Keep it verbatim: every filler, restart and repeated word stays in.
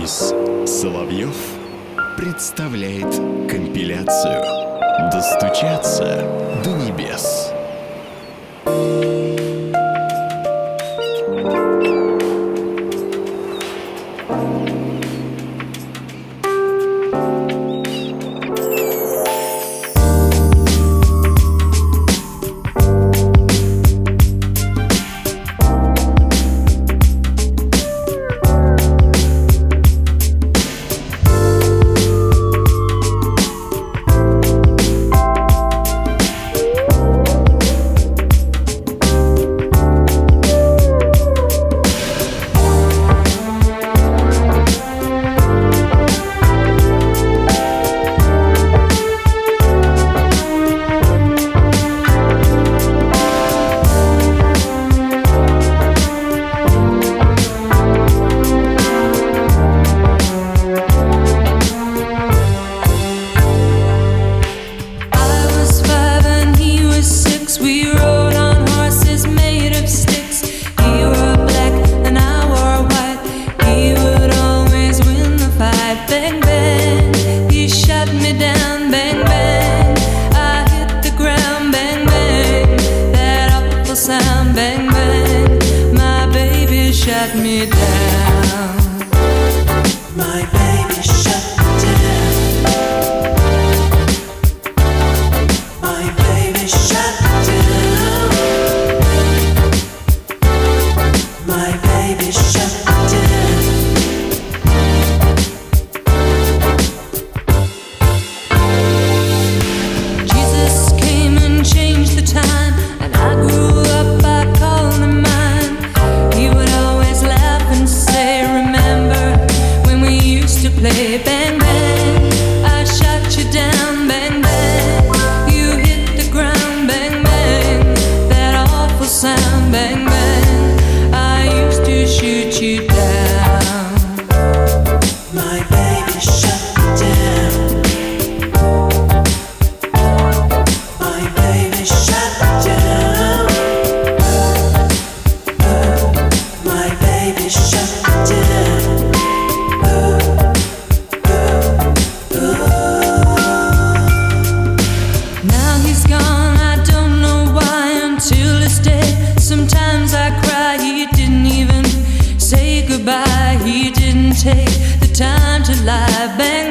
Борис Соловьев представляет компиляцию «Достучаться до небес». Bang, bang, he shot me down. Bang, bang, I hit the ground. Bang, bang, that awful sound. Bang, bang, my baby shot me down. My baby shut me down. My baby shut me down. My baby shut me down. Bang, bang, I shot you down. Bang, bang, you hit the ground. Bang, bang, that awful sound. Bang, bang, I used to shoot you down. My baby shut me down. My baby shut me down. My baby shut me down. Sometimes I cry, he didn't even say goodbye. He didn't take the time to lie. Bang,